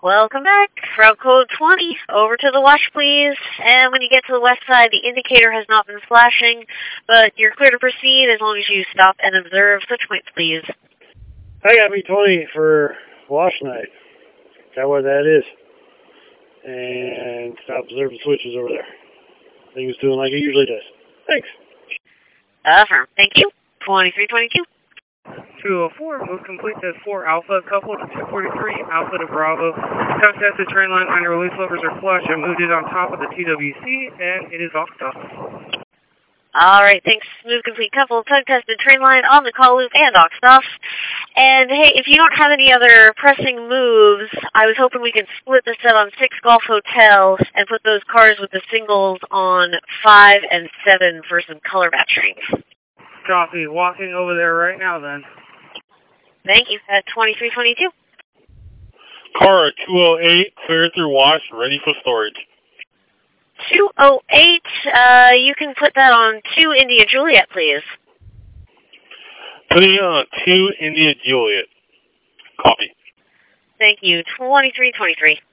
Welcome back. Route code 20. Over to the wash, please. And when you get to the west side, the indicator has not been flashing, but you're clear to proceed as long as you stop and observe. Switch points, please. I got B20 for wash night. Is that what that is? And stop observing switches over there. Things doing like it usually does. Thanks. Affirm. Thank you. 2322. 204, move complete to 4 Alpha, coupled to 243, Alpha to Bravo. Contact the train line on your release levers are flush and moved it on top of the TWC, and it is off stop. Alright, thanks. Move complete couple, tug tested train line on the call loop and aux stuff. And hey, if you don't have any other pressing moves, I was hoping we could split the set on 6 Golf Hotel and put those cars with the singles on 5 and 7 for some color matching. Copy. Walking over there right now, then. Thank you. At 2322. Car 208, clear through wash, ready for storage. 208, you can put that on 2 India Juliet, please. Putting it on 2 India Juliet. Copy. Thank you. 2323.